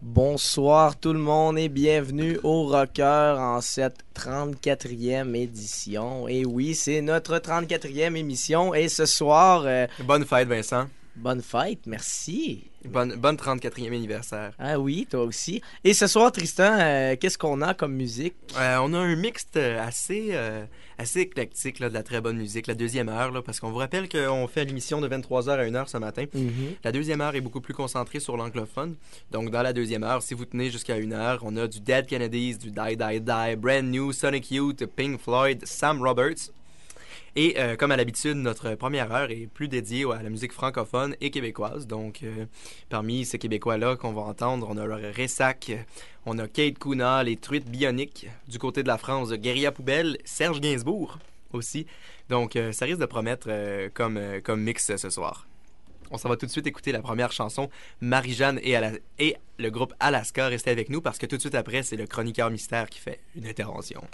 Bonsoir tout le monde et bienvenue au Rocker en cette 34e édition. Et oui, c'est notre 34e émission et ce soir... Bonne fête, Vincent. Bonne fête, merci. Bonne 34e anniversaire. Ah oui, toi aussi. Et ce soir, Tristan, qu'est-ce qu'on a comme musique? On a un mixte assez éclectique là, de la très bonne musique, la deuxième heure, là, parce qu'on vous rappelle qu'on fait l'émission de 23h à 1h ce matin. Mm-hmm. La deuxième heure est beaucoup plus concentrée sur l'anglophone. Donc, dans la deuxième heure, si vous tenez jusqu'à 1h, on a du Dead Kennedys, du Die Die Die, Brand New, Sonic Youth, Pink Floyd, Sam Roberts. Et comme à l'habitude, notre première heure est plus dédiée à la musique francophone et québécoise. Donc, parmi ces Québécois-là qu'on va entendre, on a le Ressac, on a Kate Kuna, les Truites Bioniques. Du côté de la France, Guérilla Poubelle, Serge Gainsbourg aussi. Donc, ça risque de promettre comme mix ce soir. On s'en va tout de suite écouter la première chanson, Marie-Jeanne et le groupe Alaska. Restez avec nous parce que tout de suite après, c'est le chroniqueur mystère qui fait une intervention.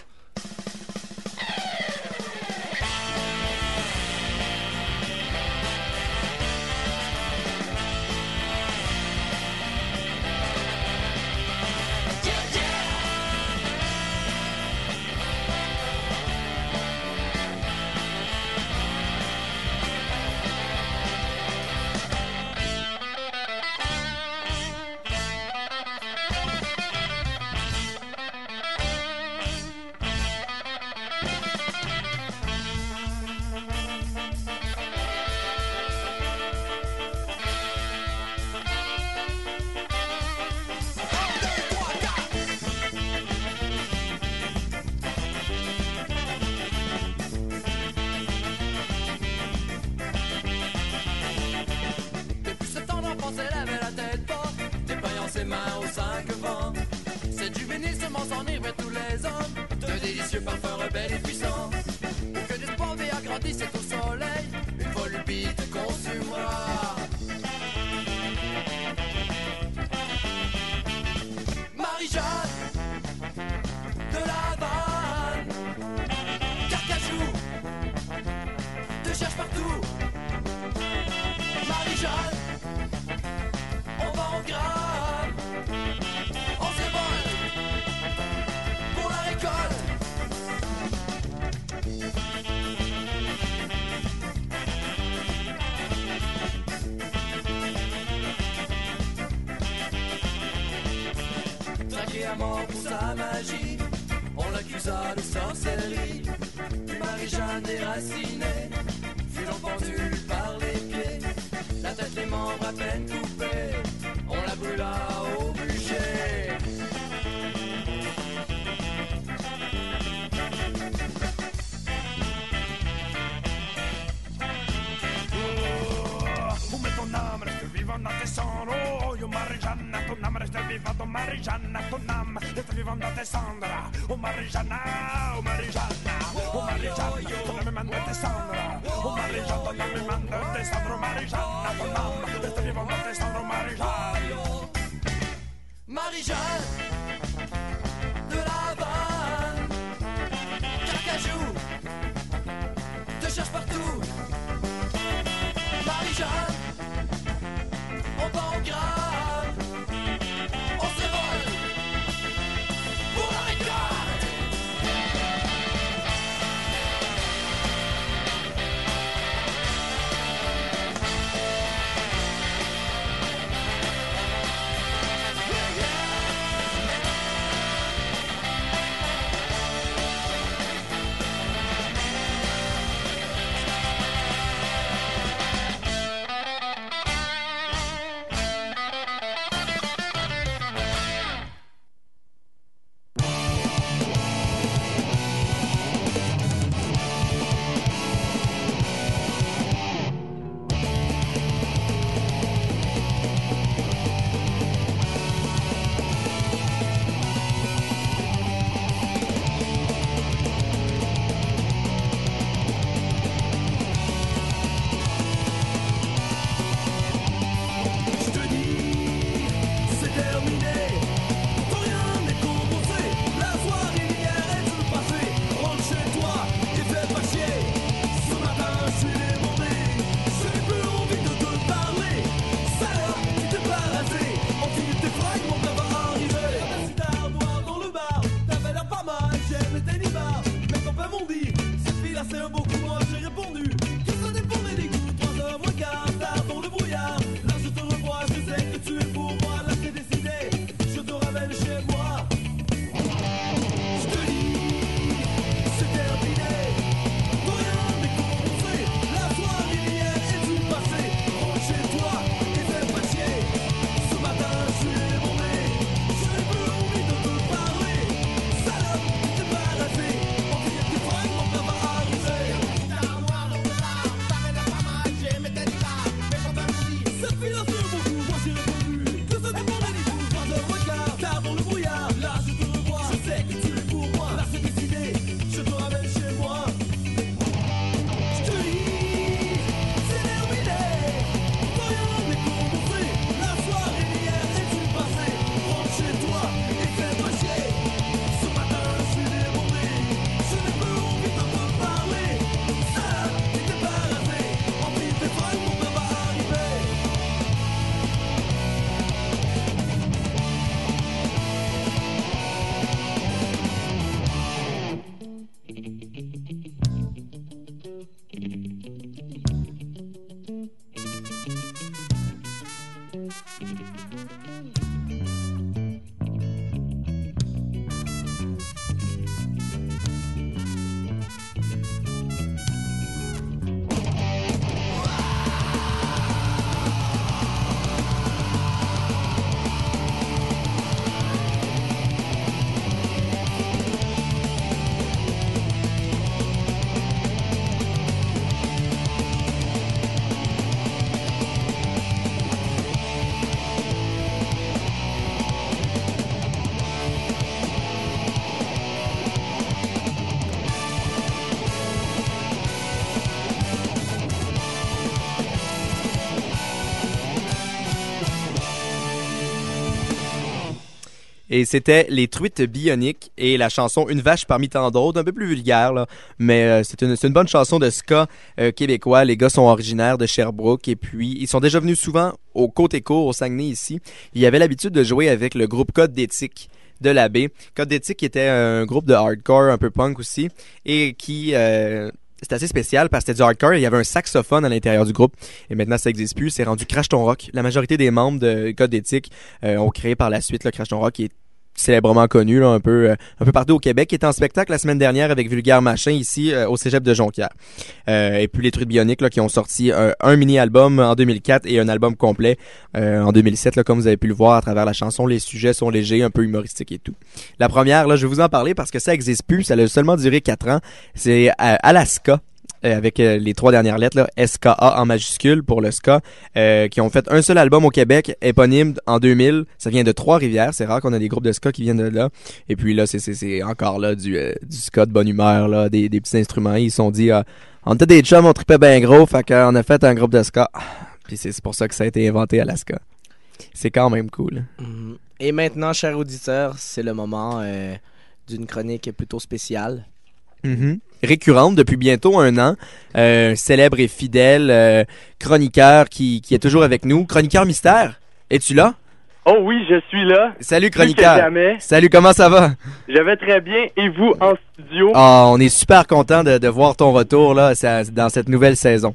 Et c'était Les Truites Bioniques et la chanson Une vache parmi tant d'autres, un peu plus vulgaire, là. Mais c'est une bonne chanson de ska québécois. Les gars sont originaires de Sherbrooke et puis ils sont déjà venus souvent au Côte-Écourt, au Saguenay ici. Ils avaient l'habitude de jouer avec le groupe Code d'éthique de la baie. Code d'éthique était un groupe de hardcore, un peu punk aussi, et qui... c'était assez spécial parce que c'était du hardcore et il y avait un saxophone à l'intérieur du groupe. Et maintenant, ça n'existe plus. C'est rendu Crash Ton Rock. La majorité des membres de Code d'éthique ont créé par la suite le Crash Ton Rock, qui est célèbrement connu là, un peu partout au Québec, qui était en spectacle la semaine dernière avec Vulgaire Machin ici au Cégep de Jonquière. Et puis les Truites Bioniques là, qui ont sorti un mini-album en 2004 et un album complet en 2007, là, comme vous avez pu le voir à travers la chanson. Les sujets sont légers, un peu humoristiques et tout. La première, là, je vais vous en parler parce que ça existe plus, ça a seulement duré 4 ans. C'est Alaska. Avec les 3 dernières lettres, là, SKA en majuscule pour le ska, qui ont fait un seul album au Québec, éponyme en 2000. Ça vient de Trois-Rivières. C'est rare qu'on a des groupes de ska qui viennent de là. Et puis là, c'est encore là du ska de bonne humeur, là, des petits instruments. Ils se sont dit, on était des chums, on tripait bien gros, fait qu'on a fait un groupe de ska. Puis c'est pour ça que ça a été inventé à la ska. C'est quand même cool. Et maintenant, chers auditeurs, c'est le moment d'une chronique plutôt spéciale. Récurrente depuis bientôt 1 an, célèbre et fidèle chroniqueur qui est toujours avec nous. Chroniqueur mystère, es-tu là? Oh oui, je suis là. Salut chroniqueur. Plus que jamais. Salut, comment ça va? Je vais très bien. Et vous, en studio? Ah, on est super content de voir ton retour là dans cette nouvelle saison.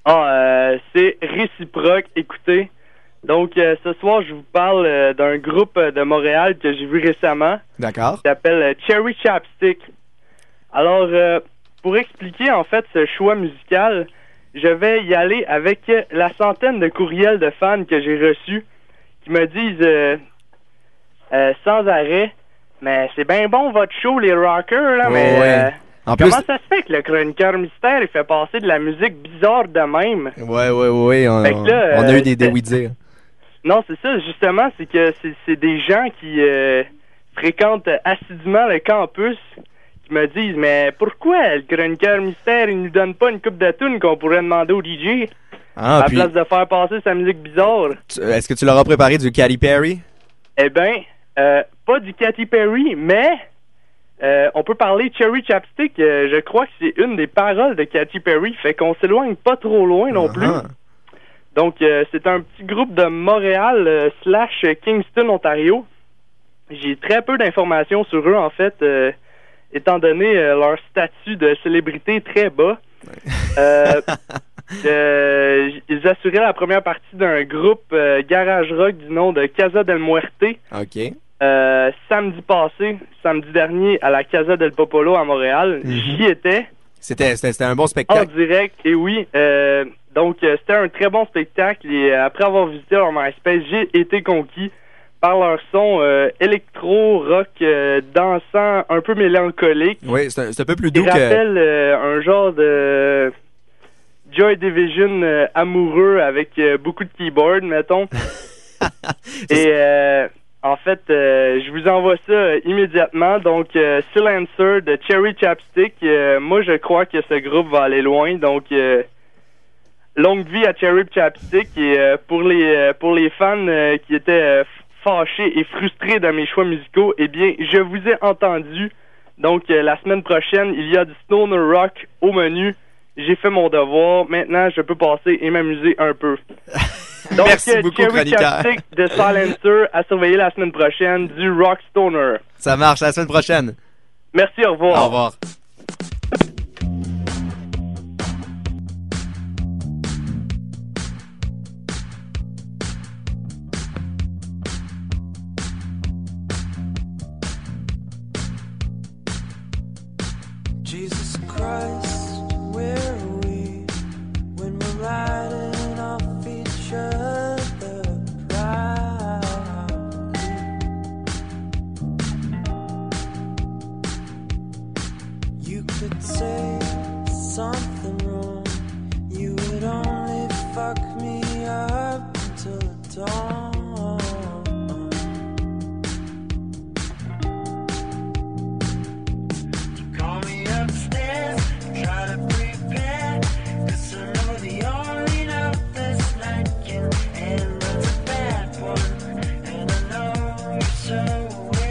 C'est réciproque. Écoutez, donc ce soir, je vous parle d'un groupe de Montréal que j'ai vu récemment. D'accord. Qui s'appelle Cherry Chapstick. Alors, pour expliquer en fait ce choix musical, je vais y aller avec la centaine de courriels de fans que j'ai reçus qui me disent sans arrêt, mais c'est bien bon votre show, les rockers, là, mais en comment plus... ça se fait que le chroniqueur mystère il fait passer de la musique bizarre de même? Ouais, on a eu des oui-dire. Non, c'est ça, justement, c'est que c'est des gens qui fréquentent assidûment le campus me disent, mais pourquoi le chroniqueur mystère, il nous donne pas une coupe de tunes qu'on pourrait demander au DJ à la place de faire passer sa musique bizarre? Est-ce que tu leur as préparé du Katy Perry? Eh bien, pas du Katy Perry, mais on peut parler Cherry Chapstick. Je crois que c'est une des paroles de Katy Perry, fait qu'on s'éloigne pas trop loin non plus. Donc, c'est un petit groupe de Montréal / Kingston, Ontario. J'ai très peu d'informations sur eux, en fait, étant donné leur statut de célébrité très bas. Ils assuraient la première partie d'un groupe garage rock du nom de Casa del Muerte. OK. Samedi dernier, à la Casa del Popolo à Montréal. J'y étais. C'était un bon spectacle. En direct, et oui. Donc, c'était un très bon spectacle. Et après avoir visité leur MySpace, j'ai été conquis par leur son électro-rock dansant, un peu mélancolique. Oui, c'est un peu plus doux que... rappelle un genre de Joy Division amoureux avec beaucoup de keyboard, mettons. Et en fait, je vous envoie ça immédiatement. Donc, Silencer de Cherry Chapstick. Moi, je crois que ce groupe va aller loin. Donc, longue vie à Cherry Chapstick. Et pour les fans qui étaient fâchés et frustrés de mes choix musicaux, eh bien, je vous ai entendu. Donc, la semaine prochaine, il y a du stoner rock au menu. J'ai fait mon devoir. Maintenant, je peux passer et m'amuser un peu. Donc, merci beaucoup, Cherry Chapstick de Silencer à surveiller la semaine prochaine du rock stoner. Ça marche, la semaine prochaine. Merci, au revoir. Au revoir. Jesus Christ, where are we when we're riding off each other proudly? You could say something wrong, you would only fuck me up until the dawn. So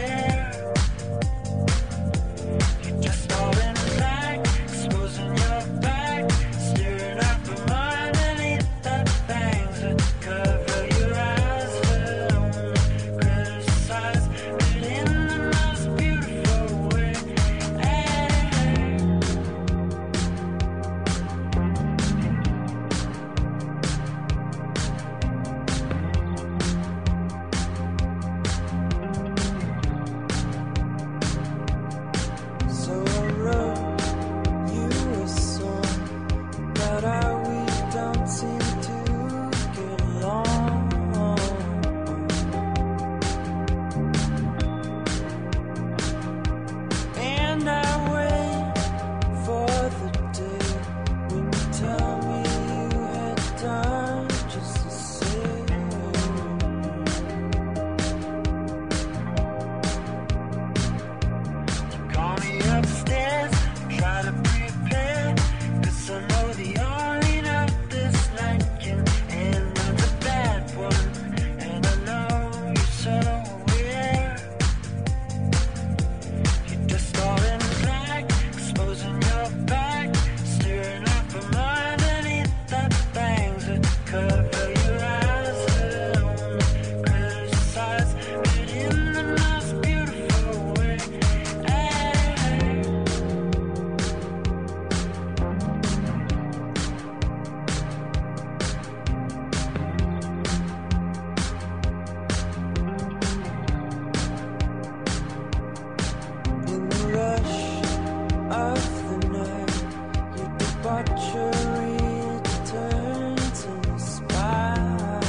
In the rush of the night, your debauchery turns to spite.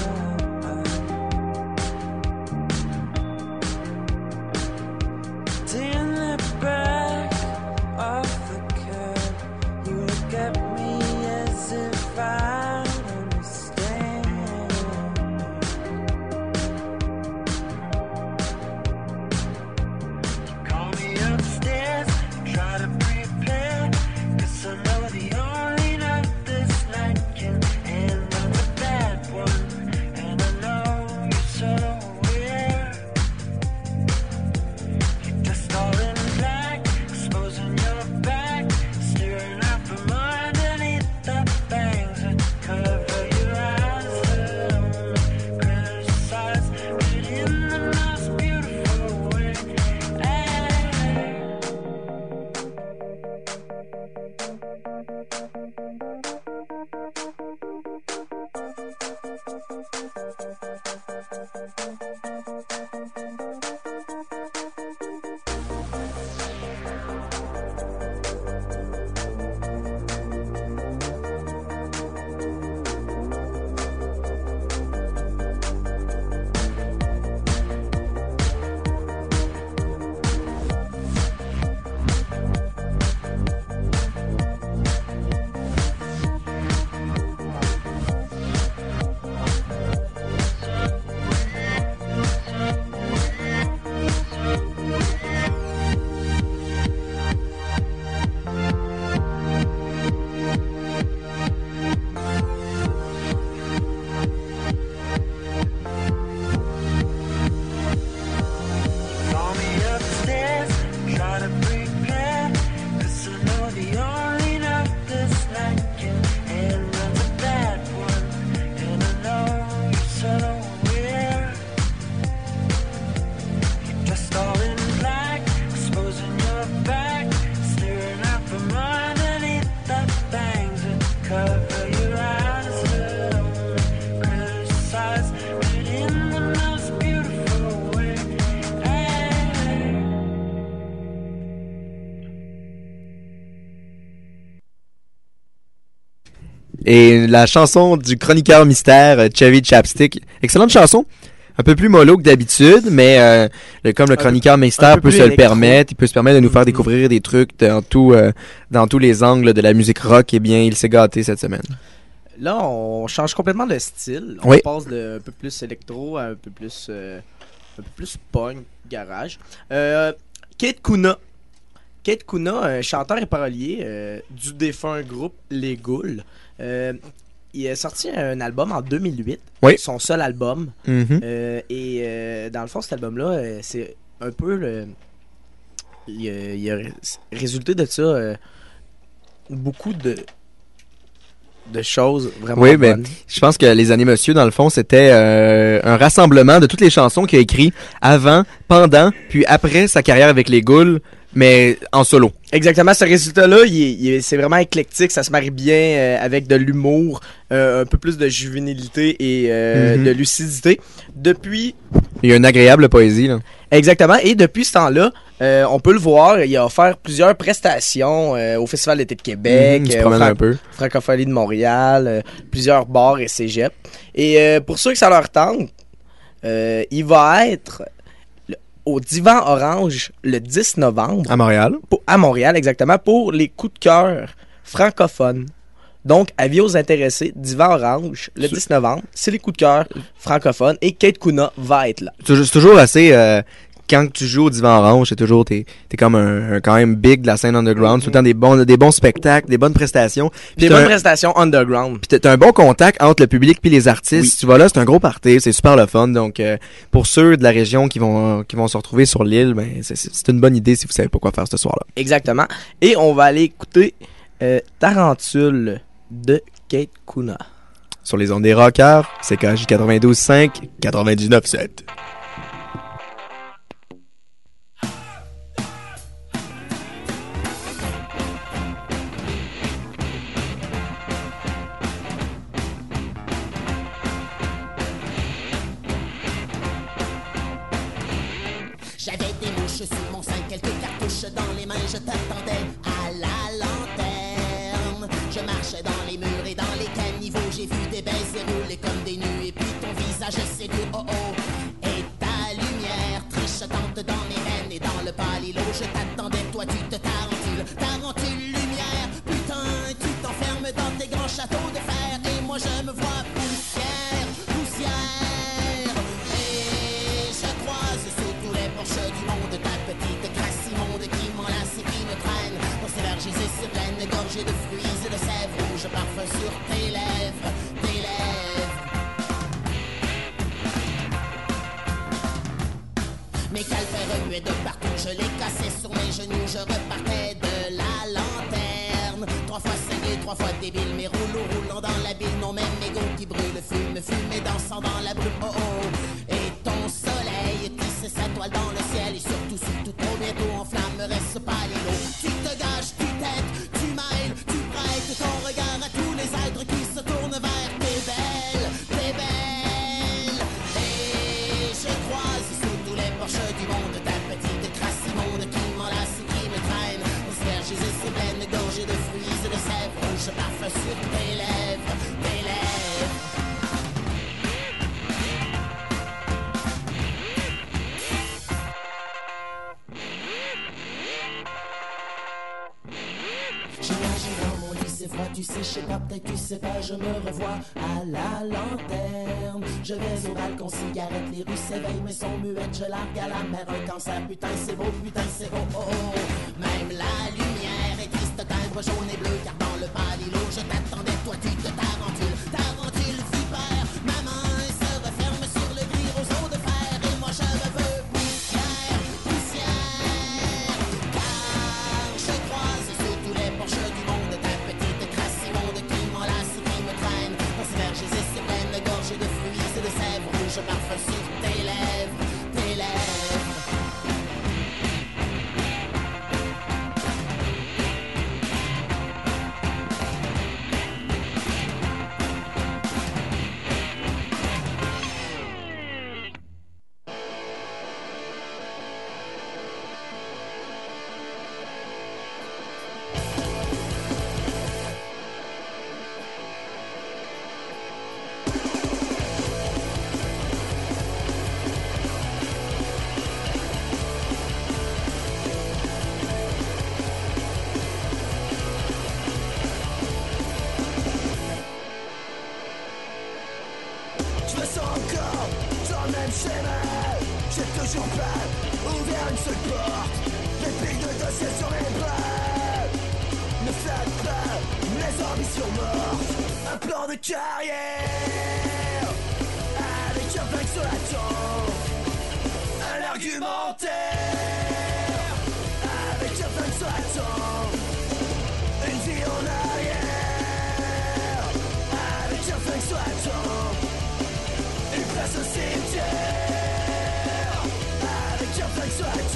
In the back of the cab, you look at me as if I understand. Call me upstairs, try to prepare, 'cause I know the only night this night can end on a bad one, and I know you're so aware. You're just all in black, exposing your back, staring out from underneath the bangs that cover your eyes. Don't criticize, but in the most beautiful way. Call me upstairs, try to prepare, 'cause I know the only night this night can end on a bad one, and I know you're so aware. You're just all in black, exposing your back, staring out from underneath the bangs that cover your eyes. Don't criticize, but in the most beautiful way. Et la chanson du chroniqueur mystère Cherry Chapstick, excellente chanson, un peu plus mollo que d'habitude, mais comme le chroniqueur mystère peu peut plus se le électro. permettre, il peut se permettre de nous faire découvrir des trucs dans tous les angles de la musique rock, eh bien il s'est gâté cette semaine. Là, on change complètement de style. On Oui. passe de un peu plus électro à un peu plus punk, garage. Kate Kuna. Kate Kuna, un chanteur et parolier du défunt groupe Les Ghouls. Il a sorti un album en 2008. Oui. Son seul album. Mhm. Dans le fond, cet album-là, c'est un peu le... Il a résulté de ça beaucoup de choses vraiment Oui, ben, bonnes. je pense que Les Années Monsieur, dans le fond, c'était un rassemblement de toutes les chansons qu'il a écrites avant, pendant, puis après sa carrière avec les Ghouls, mais en solo. Exactement, ce résultat-là, c'est vraiment éclectique, ça se marie bien avec de l'humour, un peu plus de juvénilité et de lucidité. Depuis... Il y a une agréable poésie, là. Exactement, et depuis ce temps-là, on peut le voir, il a offert plusieurs prestations au Festival d'été de Québec, Il se promène un peu. Francophonie de Montréal, plusieurs bars et cégep. Et pour ceux que ça leur tente, il va être au Divan Orange le 10 novembre. À Montréal. À Montréal, exactement, pour les coups de cœur francophones. Donc, avis aux intéressés, Divan Orange, le 10 novembre, c'est les coups de cœur francophones et Kate Kuna va être là. C'est toujours assez... quand tu joues au Divan Orange, c'est toujours... T'es comme un quand même big de la scène underground. Tout le temps des bons spectacles, des bonnes prestations. Des bonnes prestations underground. Puis t'as un bon contact entre le public puis les artistes. Oui. Tu vas là, c'est un gros party, c'est super le fun. Donc, pour ceux de la région qui vont se retrouver sur l'île, ben c'est une bonne idée si vous savez pas quoi faire ce soir-là. Exactement. Et on va aller écouter Tarentule de Kate Kuna. Sur les ondes des rockers, c'est KJ 92.5, 99.7. J'avais des mouches sur mon sein, quelques cartouches dans les mains. Je t'attendais à la lanterne. Je marchais dans les murs et dans les caniveaux. J'ai vu des baisers rouler comme des nus. Et puis ton visage séduit, oh oh. Et ta lumière trichotante dans mes veines et dans le palilo. Je t'attendais, toi tu te tarentules. Tarentule lumière, putain, tu t'enfermes dans tes grands châteaux de fer. Et moi je me vois poussière, poussière. Et je croise sous tous les porches du monde ta petite crasse immonde qui m'enlace et qui me traîne pour ces verges et ces plaines gorgées de fruits et de sève. Rouge parfum sur tes lèvres, tes lèvres. Mes calpers remuaient de partout, je les cassais sur mes genoux, je repartais de la lanterne. 3 fois cinglé, 3 fois débile, mes rouleaux roulant dans la bile, non même mégots qui brûlent, fume et dansant dans la brume, oh oh. Et ton soleil tisse sa toile dans le ciel, et surtout, surtout trop bientôt en flammerait ce palélo. Tu te gâches, tu t'aides, tu mêles, tu prêtes ton regard à tous les êtres qui se tournent vers tes belles, tes belles. Et je croise sous tous les porches du monde ta petite crasse immonde qui m'enlace et qui me traîne aux verges et ses plaines gorgées de fruits et de sève. Rouge parfum sur tes lèvres, tes lèvres. J'ai nagé dans mon lit, c'est froid, tu sais, je sais pas, peut-être tu sais pas, je me revois à la lanterne. Je vais au balcon, cigarette, les rues s'éveillent, mais sont muettes, je largue à la mer un cancer. Putain c'est beau, putain c'est oh oh oh. Même la lumière est triste, timbre jaune et bleu, car dans le palilo, je t'attendais, toi tu te tarentules, tarentule vipère. Ma main se referme sur le gris roseau de fer, et moi je me veux poussière, poussière. Car je croise sous tous les porches du monde ta petite crasse immonde qui m'enlace et qui me traîne dans ces verges et ces plaines gorgées de fruits et de sève. Rouge parfum sur tes lèvres, tes lèvres. Je me sens encore dans le même schéma. J'ai toujours pas ouvert une seule porte. Des piles de dossiers sur mes bras ne flatte pas mes ambitions mortes. Un plan de carrière avec un flingue sur la tempe. Un argumentaire avec un flingue sur la tempe. Une vie en arrière avec un flingue sur la tempe. Une place au cimetière avec un flingue sur la tempe.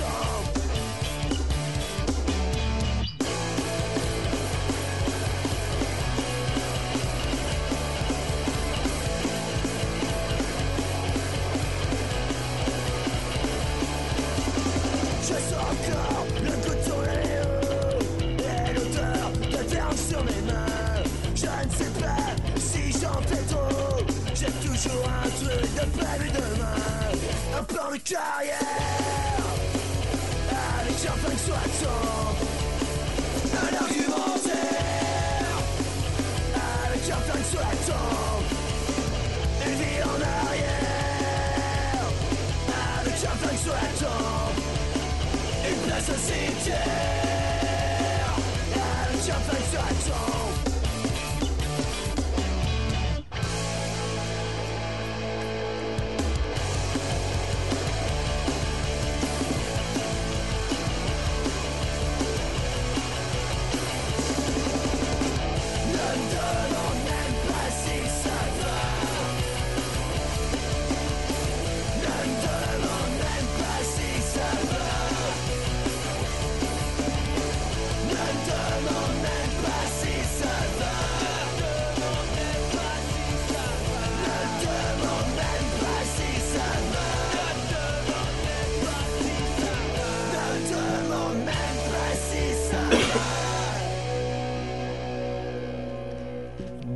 Je sens encore le goût de ton aléo et l'odeur de terre sur mes mains. Je ne sais pas si j'en fais trop. J'ai toujours un truc de prévu demain. Un plan de carrière avec un flingue sur la tempe. Un argumentaire avec un flingue sur la tempe. Une vie en arrière avec un flingue sur la tempe. Une place au cimetière avec un flingue sur la tempe.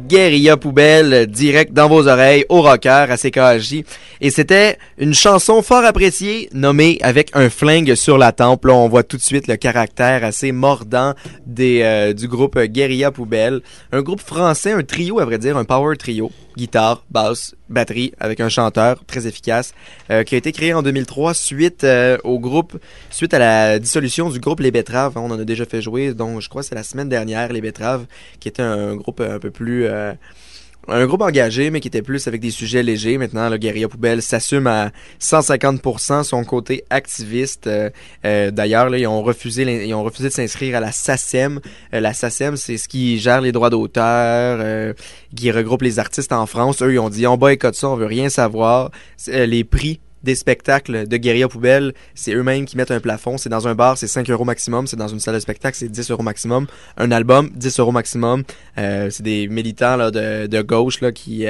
Guérilla Poubelle, direct dans vos oreilles, au rocker, à CKJ. Et c'était une chanson fort appréciée, nommée Avec un flingue sur la tempe. Là, on voit tout de suite le caractère assez mordant du groupe Guérilla Poubelle. Un groupe français, un trio à vrai dire, un power trio. Guitare, basse, batterie, avec un chanteur très efficace, qui a été créé en 2003 suite suite à la dissolution du groupe Les Betteraves. On en a déjà fait jouer, donc je crois que c'est la semaine dernière, Les Betteraves, qui était un groupe un peu plus... un groupe engagé, mais qui était plus avec des sujets légers. Maintenant, le Guérilla Poubelle s'assume à 150% son côté activiste. D'ailleurs, là, ils ont refusé de s'inscrire à la SACEM. La SACEM, c'est ce qui gère les droits d'auteur, qui regroupe les artistes en France. Eux, ils ont dit, on boycotte ça, on veut rien savoir. Les prix des spectacles de Guérilla Poubelle, c'est eux-mêmes qui mettent un plafond. C'est dans un bar, c'est 5 € maximum. C'est dans une salle de spectacle, c'est 10 € maximum. Un album, 10 € maximum. C'est des militants là, de gauche là, qui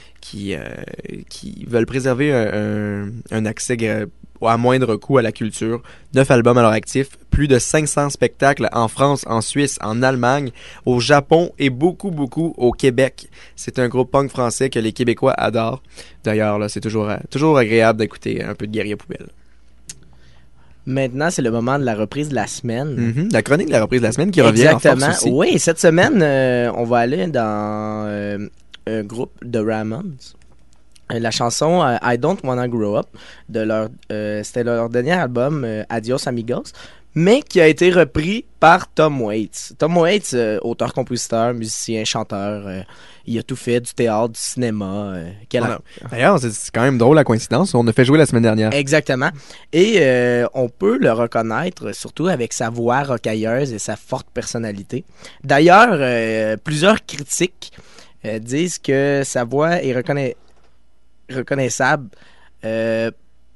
veulent préserver un accès à moindre coût à la culture. 9 albums à leur actif, plus de 500 spectacles en France, en Suisse, en Allemagne, au Japon et beaucoup au Québec. C'est un groupe punk français que les Québécois adorent. D'ailleurs, là, c'est toujours agréable d'écouter un peu de Guérilla Poubelle. Maintenant, c'est le moment de la reprise de la semaine. La chronique de la reprise de la semaine qui revient en force aussi. Oui, cette semaine, on va aller dans un groupe de Ramones. La chanson I Don't Wanna Grow Up c'était leur dernier album Adios Amigos, mais qui a été repris par Tom Waits. Tom Waits, auteur-compositeur, musicien, chanteur, il a tout fait, du théâtre, du cinéma. D'ailleurs, c'est quand même drôle la coïncidence, on a fait jouer la semaine dernière. Exactement. Et on peut le reconnaître surtout avec sa voix rocailleuse et sa forte personnalité. D'ailleurs, plusieurs critiques disent que sa voix est reconnaissable est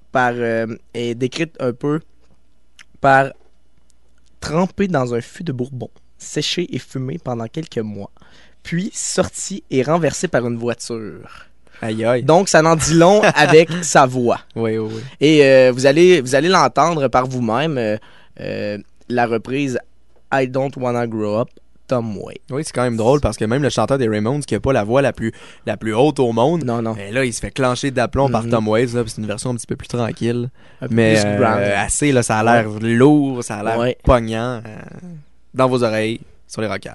décrite un peu par trempé dans un fût de bourbon, séché et fumé pendant quelques mois, puis sorti et renversé par une voiture. Aïe aïe. Donc ça n'en dit long avec sa voix. Oui. Et vous allez l'entendre par vous-même, la reprise I Don't Wanna Grow Up, Tom Waits. Oui, c'est quand même drôle parce que même le chanteur des Ramones qui a pas la voix la plus haute au monde, non. Mais là, il se fait clencher d'aplomb par Tom Waits. Là, c'est une version un petit peu plus tranquille. Mais assez, là, ça a l'air lourd, ça a l'air pognant dans vos oreilles, sur les rockers.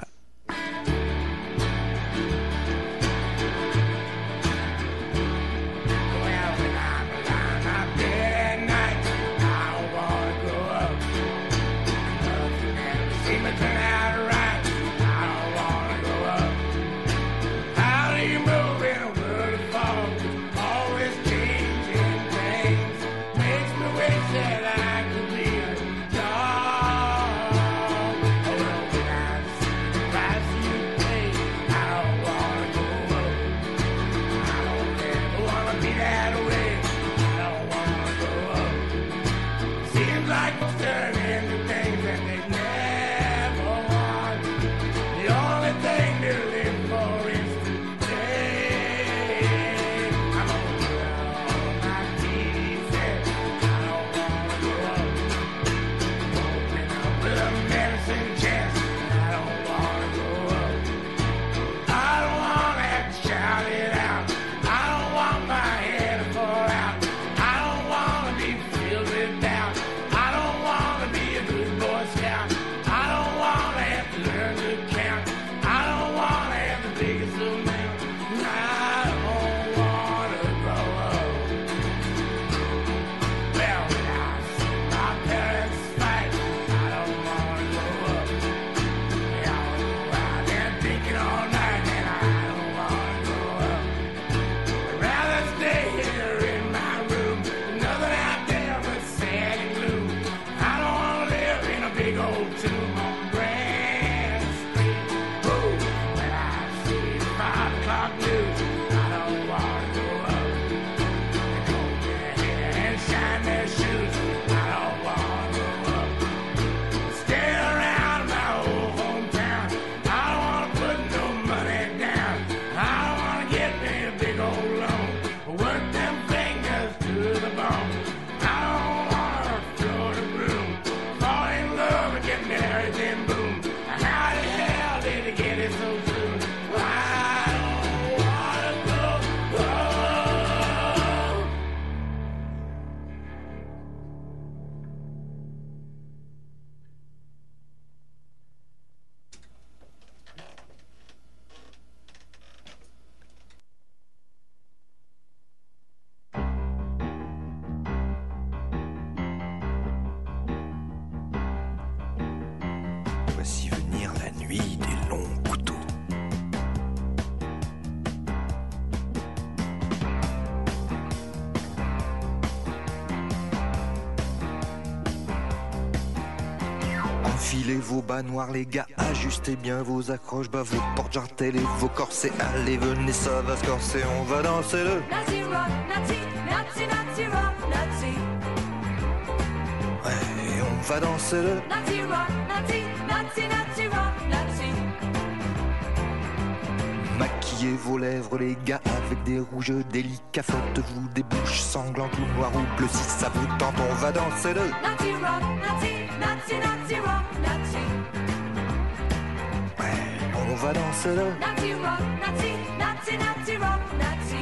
Everything Enfilez vos bas noirs les gars, ajustez bien vos accroches, bas vos portes jartelles et vos corsets. Allez venez ça va se corser, on va danser le Nazi rock, Nazi, Nazi, Nazi rock, Nazi. Ouais, on va danser le Nazi rock, Nazi, Nazi, Nazi rock, Nazi. Maquillez vos lèvres les gars avec des rouges délicats. Faites-vous des bouches sanglantes ou noires ou bleues. Si ça vous tente on va danser le Nazi rock, Nazi, Nazi, Nazi rock, Nazi. Ouais, on va danser le Nazi rock, Nazi, Nazi, Nazi rock, Nazi.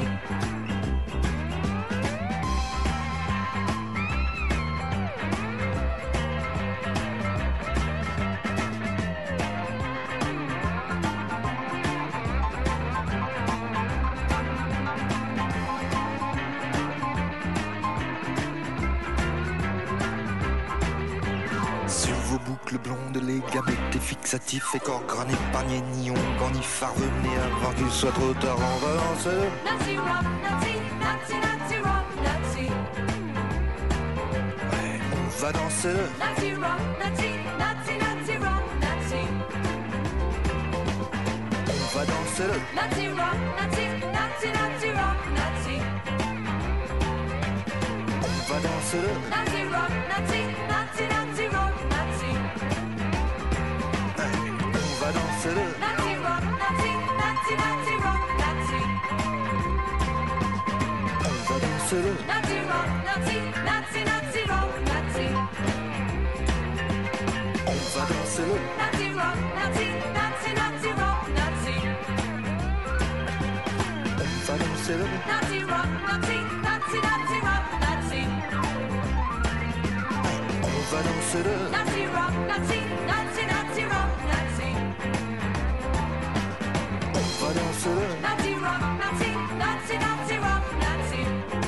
Sur vos boucles blondes les gars mettez fixatifs et corps granés épargnés ni onguent ni phare. Venez avant qu'il soit trop tard, on va danser le Nazi rock, Nazi, Nazi, Nazi rock, Nazi. Ouais, on va danser le Nazi rock, Nazi, Nazi, Nazi rock, Nazi. on va danser le Nazi rock, Nazi, Nazi, Nazi rock, Nazi. on va danser le Nazi rock, Nazi, Nazi, Nazi rock, Nazi. on va danser le Nazi rock, Nazi, Nazi, Nazi rock, Nazi. on va danser le Nazi rock, Nazi, Nazi, Nazi rock, Nazi. on va danser le Nazi rock, Nazi, Nazi, Nazi rock, Nazi. on va danser le Nazi rock, Nazi, Nazi, Nazi rock, Nazi. on va danser le Nazi rock, Nazi, Nazi, Nazi rock, Nazi. on va danser le Nazi rock, Nazi, Nazi, Nazi rock, Nazi.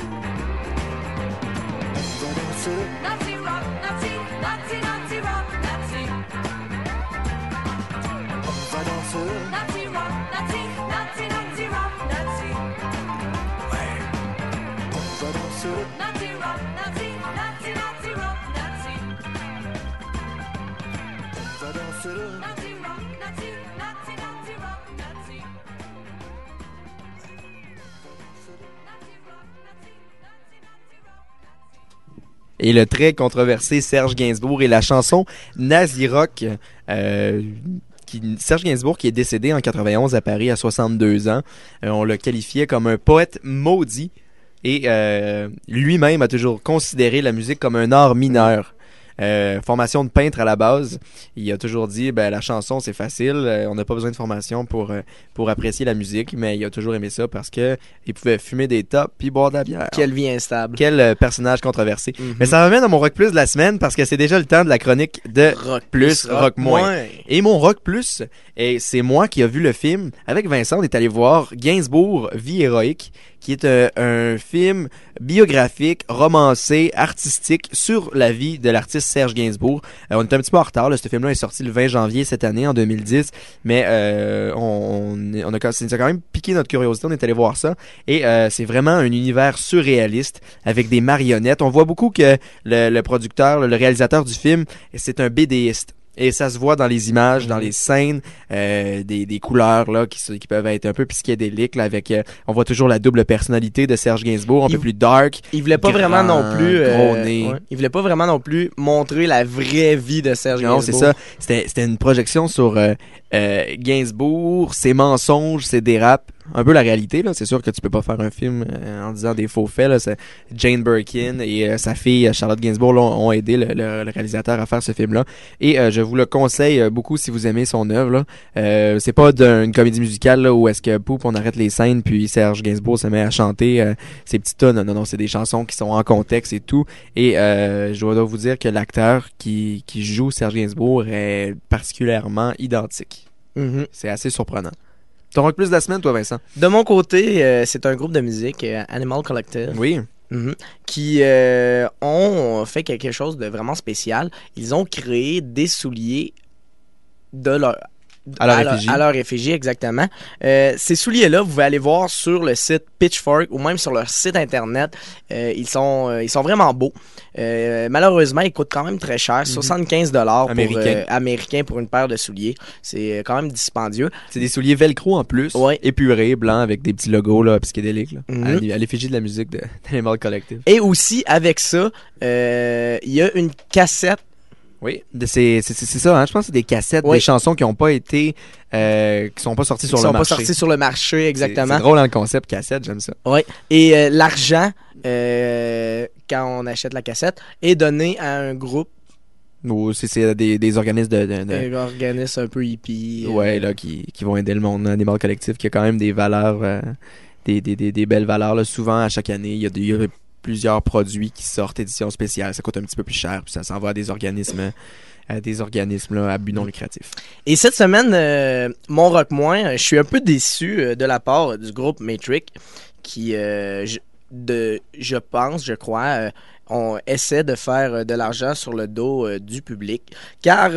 on va danser le Nazi rock, Nazi, Nazi, Nazi rock, Nazi. on va danser le Nazi rock, Nazi, Nazi, Nazi rock, Nazi. on va danser le Nazi rock, Nazi, Nazi, Nazi rock, Nazi. on va danser le Nazi rock, Nazi, Nazi, Nazi rock, Nazi. Nazi rock, Nazi, Nazi, Nazi rock. Et le très controversé Serge Gainsbourg et la chanson Nazi Rock. Serge Gainsbourg qui est décédé en 91 à Paris à 62 ans. On le qualifiait comme un poète maudit et lui-même a toujours considéré la musique comme un art mineur. Formation de peintre à la base, il a toujours dit la chanson c'est facile, on n'a pas besoin de formation pour apprécier la musique, mais il a toujours aimé ça parce que il pouvait fumer des tops puis boire de la bière. Quelle vie instable. Quel personnage controversé. Mais ça m'amène à mon Rock Plus de la semaine parce que c'est déjà le temps de la chronique de Rock Plus, Rock Moins. Et mon Rock Plus, c'est moi qui a vu le film. Avec Vincent, on est allé voir Gainsbourg, Vie héroïque, qui est un film biographique, romancé, artistique sur la vie de l'artiste Serge Gainsbourg. On est un petit peu en retard, là. Ce film-là est sorti le 20 janvier cette année, en 2010, mais ça a quand même piqué notre curiosité, on est allé voir ça. Et c'est vraiment un univers surréaliste avec des marionnettes. On voit beaucoup que le producteur, le réalisateur du film, c'est un BDiste. Et ça se voit dans les images, dans les scènes, des couleurs là qui peuvent être un peu psychédéliques. Là, avec, on voit toujours la double personnalité de Serge Gainsbourg, un peu plus dark. Il voulait pas grand, vraiment non plus gros nez. il voulait pas vraiment non plus montrer la vraie vie de Serge Gainsbourg. Non, c'est ça. C'était une projection sur Gainsbourg, ses mensonges, ses dérapes. Un peu la réalité, là. C'est sûr que tu peux pas faire un film en disant des faux faits, là. Jane Birkin et sa fille Charlotte Gainsbourg là, ont aidé le réalisateur à faire ce film-là. Et je vous le conseille beaucoup si vous aimez son œuvre, là. C'est pas une comédie musicale, là, où est-ce que poup, on arrête les scènes puis Serge Gainsbourg se met à chanter ses petites tonnes. Non, c'est des chansons qui sont en contexte et tout. Et je dois vous dire que l'acteur qui joue Serge Gainsbourg est particulièrement identique. C'est assez surprenant. Ton rock plus de la semaine, toi, Vincent? De mon côté, c'est un groupe de musique, Animal Collective. Oui. Qui ont fait quelque chose de vraiment spécial. Ils ont créé des souliers À leur effigie. À leur effigie, exactement. Ces souliers-là, vous pouvez aller voir sur le site Pitchfork ou même sur leur site internet. Ils sont vraiment beaux. Malheureusement, ils coûtent quand même très cher, 75 $ américains pour une paire de souliers. C'est quand même dispendieux. C'est des souliers velcro en plus, Ouais. épurés, blancs, avec des petits logos là, psychédéliques, là, Mhm. à l'effigie de la musique de Animal Collective. Et aussi, avec ça, il y a une cassette. Oui, c'est ça, hein? Je pense que c'est des cassettes, Oui. des chansons qui n'ont pas été, qui sont pas sorties sur Qui le sont marché. pas sortis sur le marché, exactement. C'est drôle dans le concept cassette, j'aime ça. Ouais. Et l'argent, quand on achète la cassette, est donné à un groupe, Ou c'est des organismes un organisme un peu hippie. ouais, là, qui vont aider le monde Animal Collective, qui a quand même des valeurs, des belles valeurs, là. Souvent, à chaque année, il y a plusieurs produits qui sortent édition spéciale. Ça coûte un petit peu plus cher, puis ça s'en va à des organismes là, à but non lucratif. Et cette semaine, mon rock moins, je suis un peu déçu de la part du groupe Metric qui, je crois, on essaie de faire de l'argent sur le dos du public, car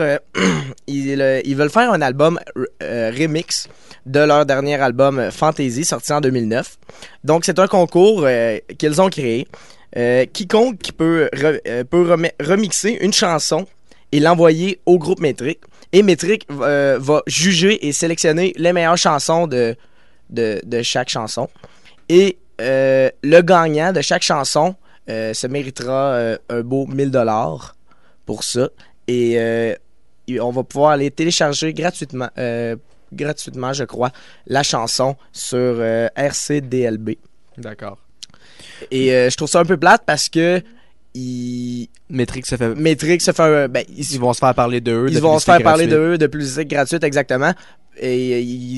ils veulent faire un album remix de leur dernier album Fantasy, sorti en 2009. Donc c'est un concours qu'ils ont créé. Quiconque qui peut remixer une chanson et l'envoyer au groupe Metric. Et Metric va juger et sélectionner les meilleures chansons de chaque chanson. Et le gagnant de chaque chanson se méritera un beau 1 000 $ pour ça. Et on va pouvoir aller télécharger gratuitement, je crois, la chanson sur RCDLB. D'accord. Et je trouve ça un peu plate parce que Metric se fait... Metric se fait Ils vont se faire parler d'eux. ils vont se faire parler d'eux de publicité gratuite, exactement. Et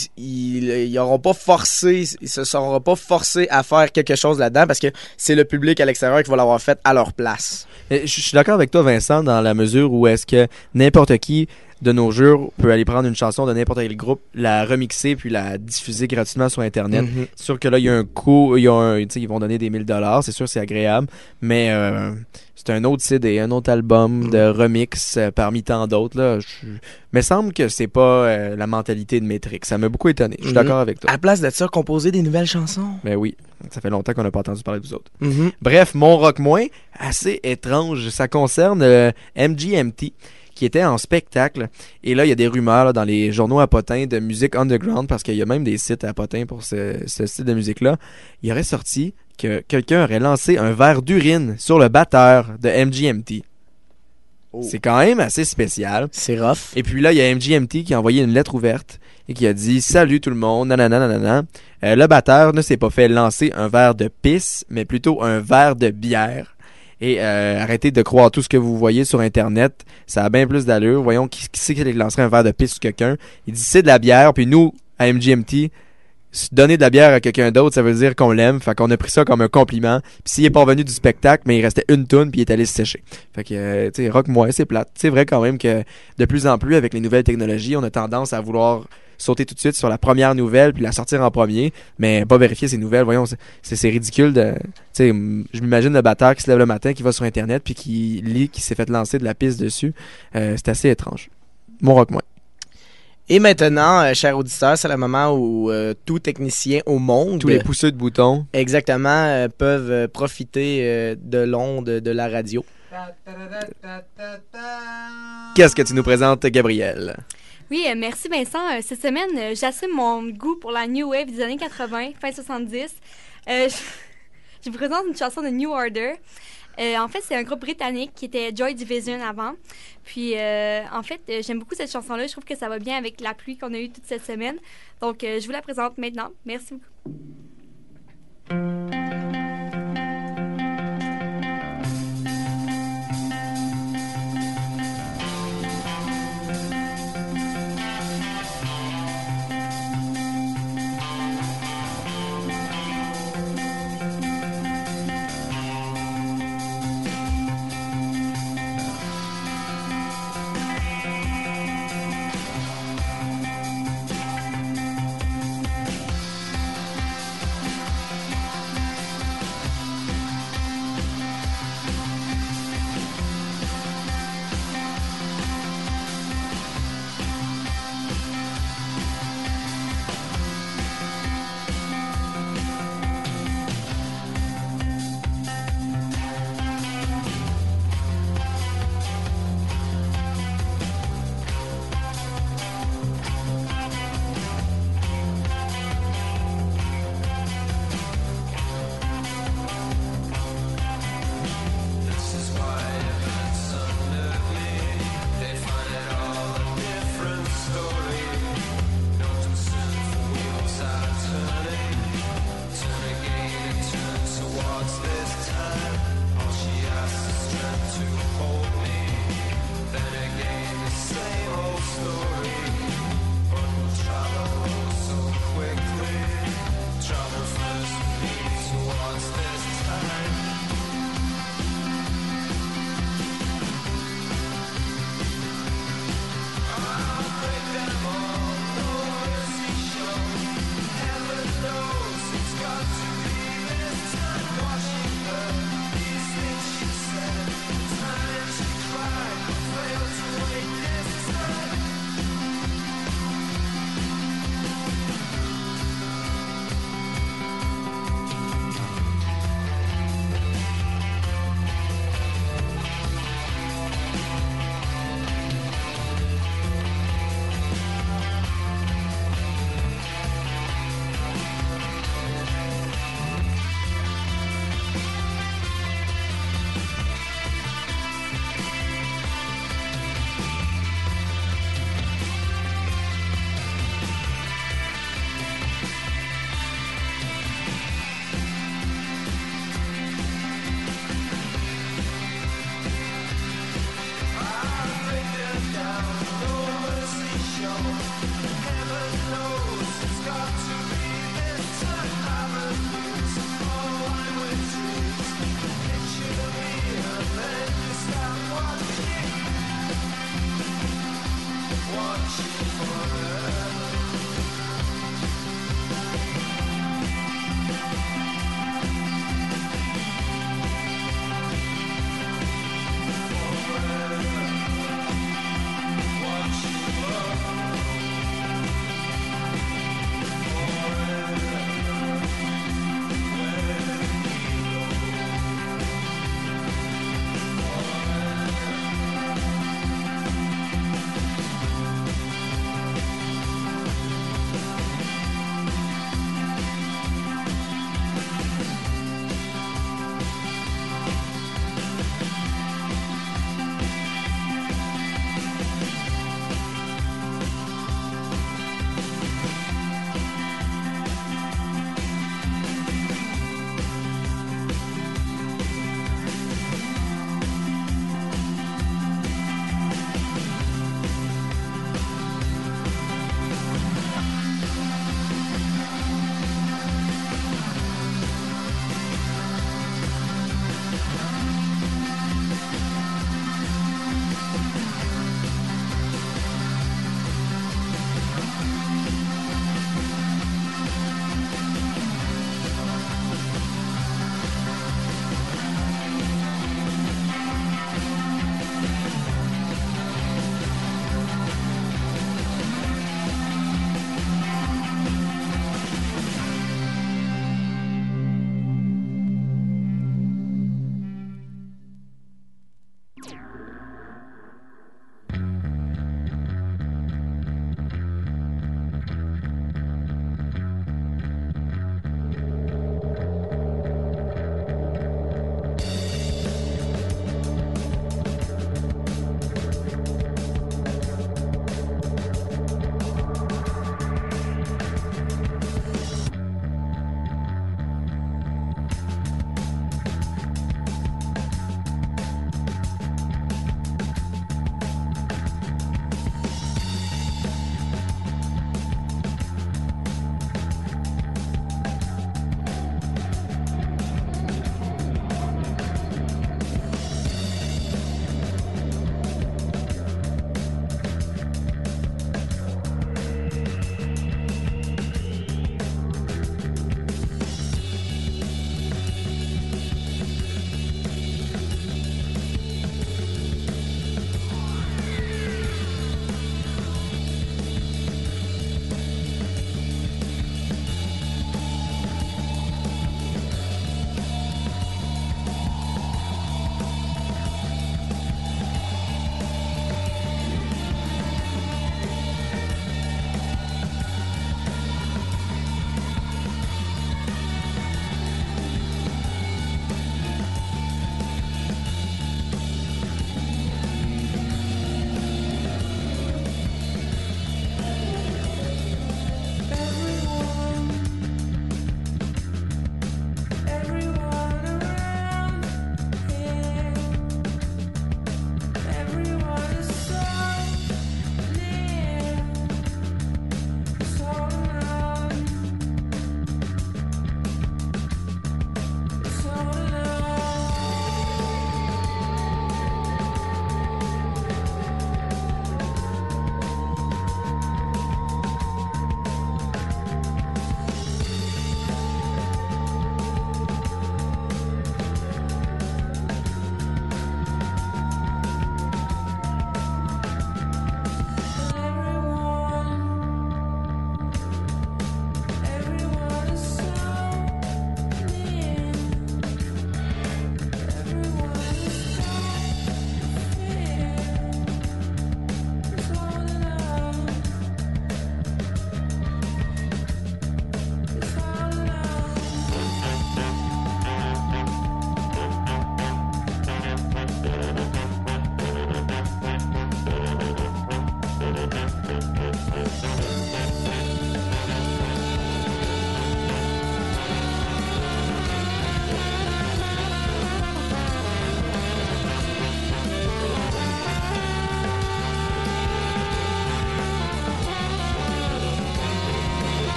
ils auront pas forcé, ils se seront pas forcés à faire quelque chose là-dedans parce que c'est le public à l'extérieur qui va l'avoir fait à leur place. Je suis d'accord avec toi, Vincent, dans la mesure où est-ce que n'importe qui de nos jours peut aller prendre une chanson de n'importe quel groupe, la remixer puis la diffuser gratuitement sur Internet. Mhm. C'est sûr que là, il y a un coût, ils vont donner des 1 000 $, c'est sûr, c'est agréable, mais c'est un autre CD, un autre album de remix parmi tant d'autres. Là. Me semble que c'est pas la mentalité de Metric. Ça m'a beaucoup étonné. Je suis d'accord avec toi. À la place de ça, composer des nouvelles chansons. Ben oui, ça fait longtemps qu'on n'a pas entendu parler de vous autres. Mhm. Bref, mon rock moins, assez étrange. Ça concerne MGMT, qui était en spectacle. Et là, il y a des rumeurs là, dans les journaux à potins de musique underground, parce qu'il y a même des sites à potins pour ce style de musique-là. Il aurait sorti que quelqu'un aurait lancé un verre d'urine sur le batteur de MGMT. Oh. C'est quand même assez spécial. C'est rough. Et puis là, il y a MGMT qui a envoyé une lettre ouverte et qui a dit « Salut tout le monde, nanana, nanana. Le batteur ne s'est pas fait lancer un verre de pisse, mais plutôt un verre de bière. Et arrêtez de croire tout ce que vous voyez sur Internet. Ça a bien plus d'allure. Voyons qui c'est qui lancerait un verre de pisse sur quelqu'un. Il dit c'est de la bière. Puis nous, à MGMT, donner de la bière à quelqu'un d'autre, ça veut dire qu'on l'aime. Fait qu'on a pris ça comme un compliment. Puis s'il est pas revenu du spectacle, mais il restait une toune puis il est allé se sécher. Fait que, tu sais, rock-moi, c'est plate. C'est vrai quand même que de plus en plus, avec les nouvelles technologies, on a tendance à vouloir sauter tout de suite sur la première nouvelle puis la sortir en premier, mais pas vérifier ces nouvelles. Voyons, c'est ridicule de... Tu sais, je m'imagine le batteur qui se lève le matin, qui va sur Internet puis qui lit qu'il s'est fait lancer de la piste dessus. C'est assez étrange. Mon rock-moi. Et maintenant, chers auditeurs, c'est le moment où tout technicien au monde, Tous les pousseux de boutons. exactement, peuvent profiter de l'onde de la radio. Qu'est-ce que tu nous présentes, Gabriel? Oui, merci Vincent. Cette semaine, j'assume mon goût pour la New Wave des années 80, fin 70. Je vous présente une chanson de New Order. En fait, c'est un groupe britannique qui était Joy Division avant. Puis, en fait, j'aime beaucoup cette chanson-là. Je trouve que ça va bien avec la pluie qu'on a eue toute cette semaine. Donc, je vous la présente maintenant. Merci beaucoup.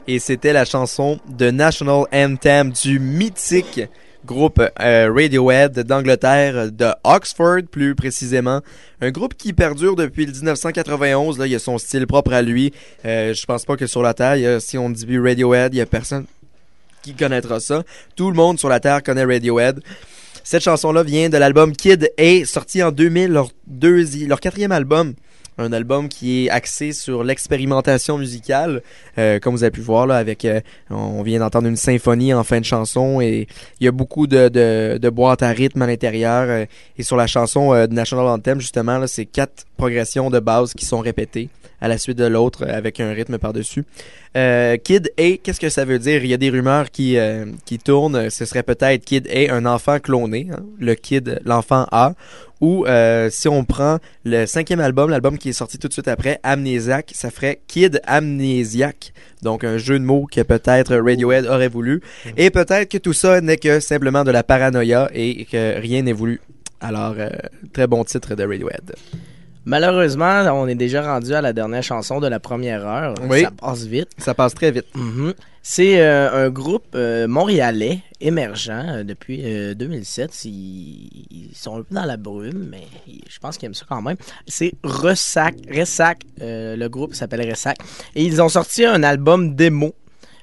Et c'était la chanson de National Anthem du mythique groupe Radiohead d'Angleterre, de Oxford plus précisément. Un groupe qui perdure depuis le 1991. Là, il a son style propre à lui. Je pense pas que sur la Terre, si on dit Radiohead, il y a personne qui connaîtra ça. Tout le monde sur la Terre connaît Radiohead. Cette chanson-là vient de l'album Kid A, sorti en 2000, leur quatrième album. Un album qui est axé sur l'expérimentation musicale, comme vous avez pu voir là, avec on vient d'entendre une symphonie en fin de chanson et il y a beaucoup de boîtes à rythme à l'intérieur et sur la chanson de National Anthem justement là, c'est 4 progressions de base qui sont répétées à la suite de l'autre avec un rythme par-dessus. Kid A, qu'est-ce que ça veut dire? Il y a des rumeurs qui tournent. Ce serait peut-être Kid A, un enfant cloné, hein? Le Kid, l'enfant A. Ou si on prend le 5e album, l'album qui est sorti tout de suite après, Amnesiac, ça ferait Kid Amnesiac. Donc un jeu de mots que peut-être Radiohead aurait voulu. Et peut-être que tout ça n'est que simplement de la paranoïa et que rien n'est voulu. Alors, très bon titre de Radiohead. Malheureusement, on est déjà rendu à la dernière chanson de la première heure. Oui. Ça passe vite. Ça passe très vite. Mm-hmm. C'est un groupe montréalais émergent depuis 2007. Ils sont un peu dans la brume, mais je pense qu'ils aiment ça quand même. C'est Ressac. Le groupe s'appelle Ressac. Et ils ont sorti un album démo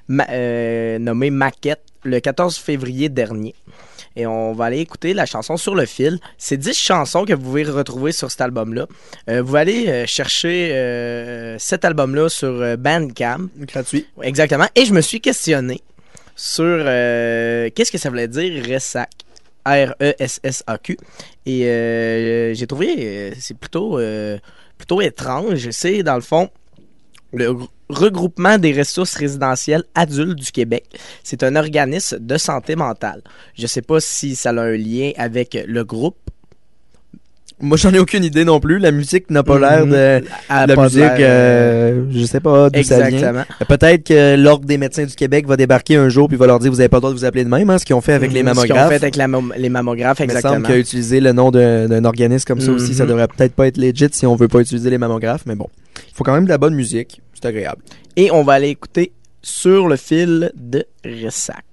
nommé Maquette le 14 février dernier. Et on va aller écouter la chanson Sur le fil. C'est 10 chansons que vous pouvez retrouver sur cet album-là. Vous allez chercher cet album-là sur Bandcamp. Gratuit. Exactement. Et je me suis questionné sur qu'est-ce que ça voulait dire Ressac. R-E-S-S-A-Q. Et j'ai trouvé c'est plutôt étrange. C'est dans le fond le regroupement des ressources résidentielles adultes du Québec. C'est un organisme de santé mentale. Je sais pas si ça a un lien avec le groupe. Moi, j'en ai aucune idée non plus. La musique n'a pas l'air de... La musique, je sais pas d'où ça vient. Peut-être que l'Ordre des médecins du Québec va débarquer un jour puis va leur dire vous avez pas le droit de vous appeler de même, hein, ce qu'ils ont fait avec les mammographes. Ce qu'ils ont fait avec les mammographes, exactement. Il me semble qu'utiliser le nom d'un organisme comme ça aussi, ça devrait peut-être pas être legit si on veut pas utiliser les mammographes, mais bon. Il faut quand même de la bonne musique. C'est agréable. Et on va aller écouter Sur le fil de Ressac.